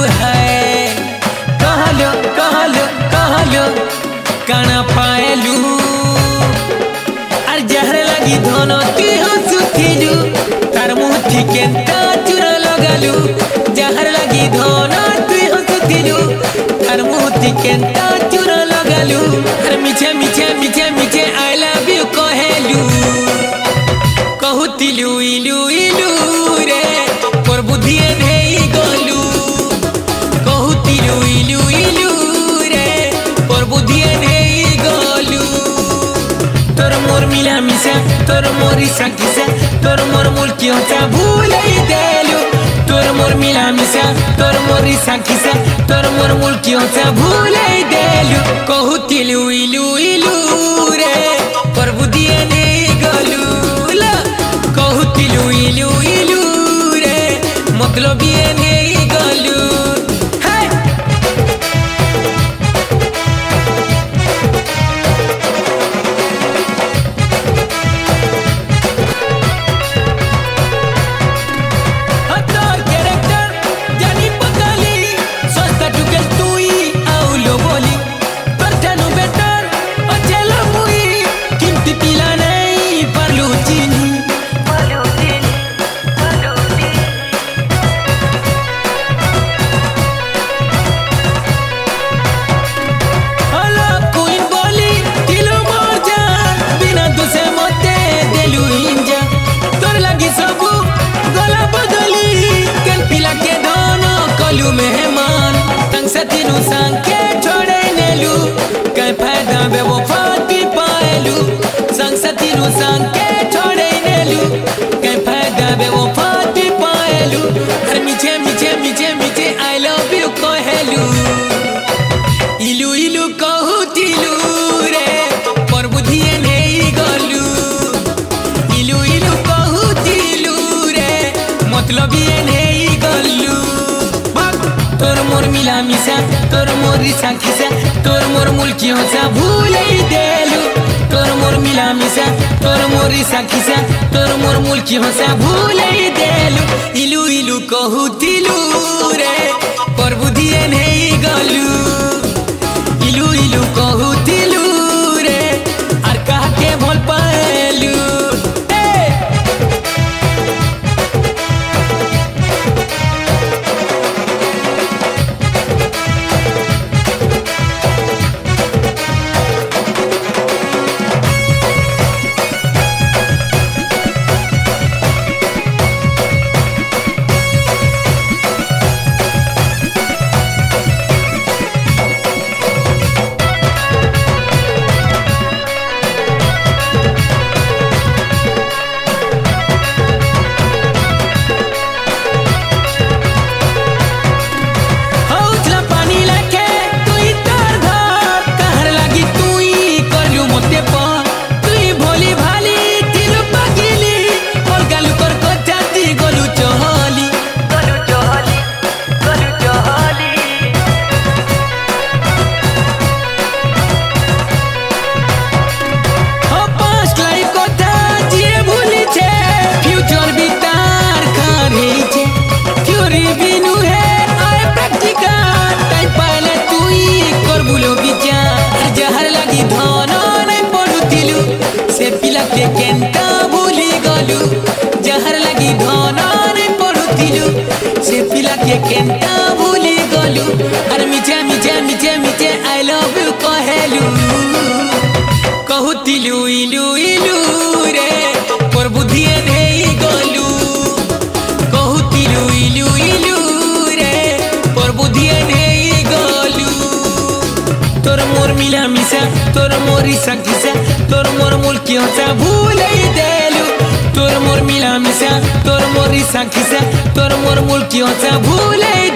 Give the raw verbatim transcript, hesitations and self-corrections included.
है कहलो कहलो कहलो काना पाएलू और जहर लगी धोनो ती हंसुथिलू तार मुठी केंता चुरा लगालू जहर लगी धोनो ती हंसुथिलू तार मुठी केंता चुरा लगालू और मिछे मिछे मिछे मिछे आई लव यू कहेलू कहूतिलू इलू इलू रे पर बुद्धिए नहीं गलू कहूतिलू इलू इलू रे पर बुद्धिए नहीं गलू तोर मोर मिला मिसा तोर मोरी साकिसा तोर मोर मुल्कियों चा भूल ही देलू तोर मोर मिला मिसा तोर मोरी साकिसा तोर मोर मुल्कियों चा भूल ही देलू कहूतिलू इलू इलू रे पर बुद्धिए नहीं गलू कहूतिलू इलू इलू रे मतलब ये नहीं गलू मेहमान तंग से तीनों संग के छोड़े नेलू कहीं फायदा बे वो फाती पाएलू संग से तीनों संग के छोड़े नेलू कहीं फायदा बे वो फाती पाएलू हर मीठे मीठे मीठे मीठे आई लव यू कहेलू इलू इलू कहूतिलू रे पर बुद्धिए नहीं गलू इलू इलू कहूतिलू रे मतलब ये नहीं गलू तोर मोर मिला मिसा तोर मोर रिसा खिसा तोर मोर मुल्कियों सा भूल ही देलू तोर मोर मिला मिसा तोर मोर रिसा खिसा तोर मोर मुल्कियों सा भूल ही देलू इलू इलू कहूतिलू रे पर बुद्धिए नहीं गलू इलू इलू कहूतिलू रे और कह के भूल पाएलू के केंता भूली गलू जहर लगी धोना ने पड़ुतिलू से पिला के केंता भूली गलू और मिठे मिठे मिठे मिठे आई लव यू कहेलू कहूतिलू इलू इलू रे पर बुद्धिए नहीं गलू कहूतिलू इलू इलू रे पर बुद्धिए नहीं गलू तोर मोर मिला मिसा तोर मोरी सखिसा तोर मोर मुल्कियों सा भूल ही देलू तोर मोर मिला मिसा तोर मोरी सखिसा तोर मोर मुल्कियों सा भूल ही